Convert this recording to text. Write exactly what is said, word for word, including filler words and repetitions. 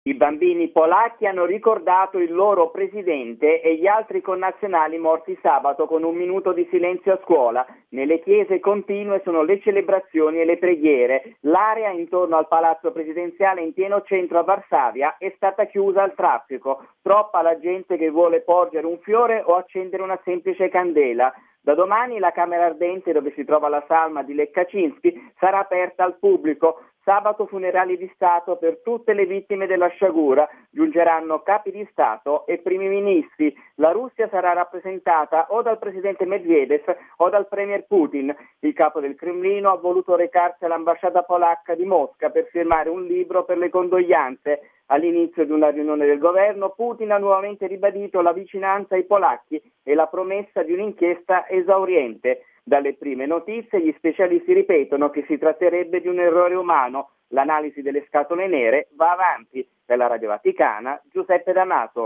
I bambini polacchi hanno ricordato il loro presidente e gli altri connazionali morti sabato con un minuto di silenzio a scuola. Nelle chiese continue sono le celebrazioni e le preghiere. L'area intorno al palazzo presidenziale in pieno centro a Varsavia è stata chiusa al traffico. Troppa la gente che vuole porgere un fiore o accendere una semplice candela. Da domani la Camera Ardente, dove si trova la salma di Lech Kaczynski, sarà aperta al pubblico. Sabato funerali di Stato per tutte le vittime della sciagura. Giungeranno capi di Stato e primi ministri. La Russia sarà rappresentata o dal presidente Medvedev o dal premier Putin. Il capo del Cremlino ha voluto recarsi all'ambasciata polacca di Mosca per firmare un libro per le condoglianze. All'inizio di una riunione del governo, Putin ha nuovamente ribadito la vicinanza ai polacchi e la promessa di un'inchiesta esauriente. Dalle prime notizie gli specialisti ripetono che si tratterebbe di un errore umano. L'analisi delle scatole nere va avanti. Per la Radio Vaticana, Giuseppe D'Amato.